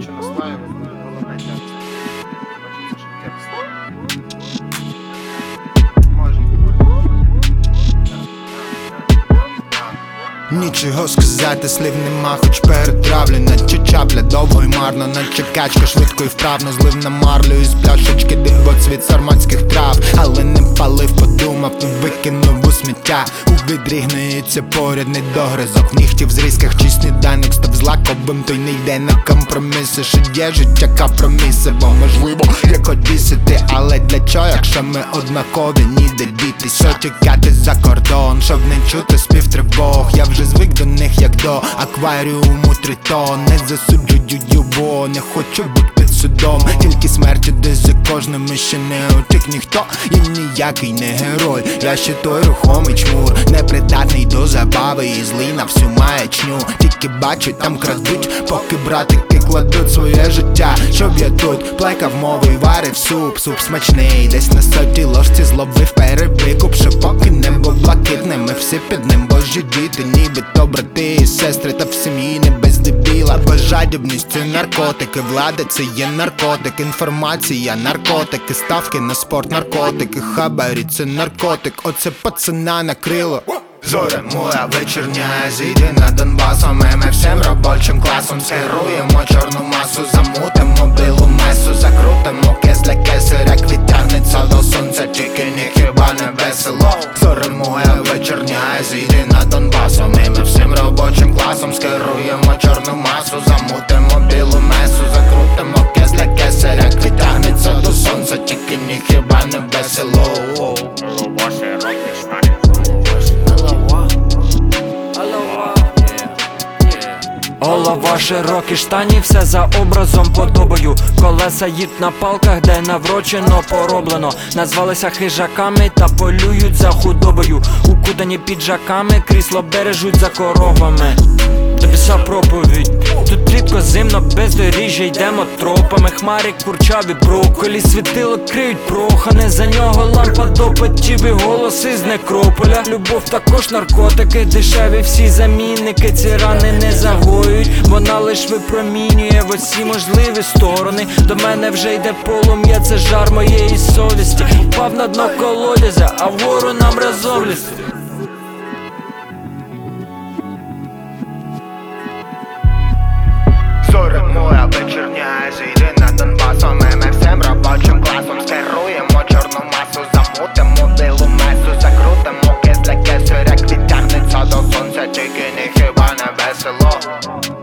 хочу наслаювати, головне текст. Хочеться, щоб текст. Може. Нічого сказати, слів нема, хоч перетравлю, наче чапля, довго й марно, наче качка, швидко і вправно злив на марлю із пляшечки дивоцвіт сарматських трав. Але не палив, подумав, викинув у сміття. У відрі гниється поряд недогризок нігтів з різках, чи сніданок став злаковим, той не йде на компроміси. Що є життя компроміси, бо можливо як одісити, але для чого, якщо ми однакові, ніде дітися. Що тікати за кордон, щоб не чути спів тривог. Я вже звик до них, як до акваріуму тритон. Не засуджую його, не хочу бути під судом. Тільки смерть іде за кожним, і ще не утік ніхто. І ніякий не герой, я ще той рухомий чмур, непридатний до забави і злий на всю маячню. Тільки бачать, там крадуть, поки братики кладуть своє життя. Щоб я тут плекав мови і варив суп. Суп смачний, десь на сотій ложці зловив перебикуп. Що поки небо блакитне, ми всі під ним божі діти. Нібито брати і сестри, та в сім'ї не без дебіла. Бо жадібність це наркотики, влада це є наркотик. Інформація наркотики, ставки на спорт наркотики. Хабарі це наркотик, оце пацана накрило. Зоря моя вечірня, зійди на Донбасом. Ми всім робочим класом скеруємо чорну масу. Замутимо білу месу, закрутимо кес для кесаря. Відтягнеться до сонця, тільки ні хіба не весело. Зоря моя вечірня, зійди на Донбасом. Ми всім робочим класом скеруємо чорну масу. Замутимо білу месу, закрутимо кес для кесаря. Відтягнеться до сонця, тільки ні хіба не весело. Голова, широкі штані, все за образом подобою. Колеса їд на палках, де наврочено пороблено. Назвалися хижаками та полюють за худобою. Укутані піджаками, крісло бережуть за коровами. Дописа проповідь, тут рідко зимно, бездоріжжя, йдемо тропами. Хмарі курчаві, брокколі, світило криють прохане. За нього лампа до печів і голоси з некрополя. Любов також наркотики, дешеві всі замінники. Ці рани не загоюють, вона лиш випромінює в усі можливі сторони. До мене вже йде полум'я, це жар моєї совісті. Впав на дно колодязя, а вгору нам разом лізти. Зоря моя вечірня, зійди на Донбасом. Ми всім робочим класом скеруємо чорну масу. Замутимо білу месу, закрутимо кес для кесаря. Відтягнеться до сонця, тільки ні хіба не весело.